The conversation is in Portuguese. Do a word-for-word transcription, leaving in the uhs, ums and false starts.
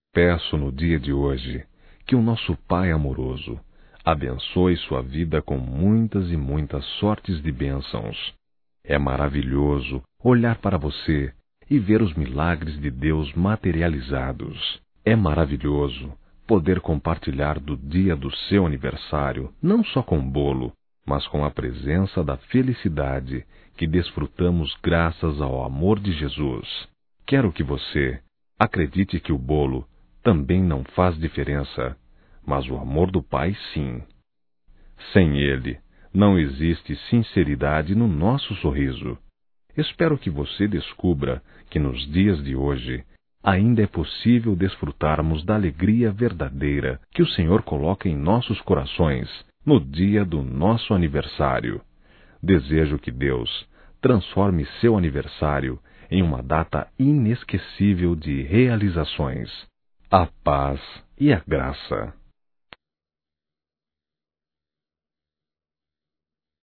Peço no dia de hoje que o nosso Pai amoroso abençoe sua vida com muitas e muitas sortes de bênçãos. É maravilhoso olhar para você e ver os milagres de Deus materializados. É maravilhoso poder compartilhar do dia do seu aniversário, não só com bolo, mas com a presença da felicidade que desfrutamos graças ao amor de Jesus. Quero que você acredite que o bolo também não faz diferença, mas o amor do Pai sim. Sem ele, não existe sinceridade no nosso sorriso. Espero que você descubra que nos dias de hoje ainda é possível desfrutarmos da alegria verdadeira que o Senhor coloca em nossos corações no dia do nosso aniversário. Desejo que Deus transforme seu aniversário em uma data inesquecível de realizações. A paz e a graça.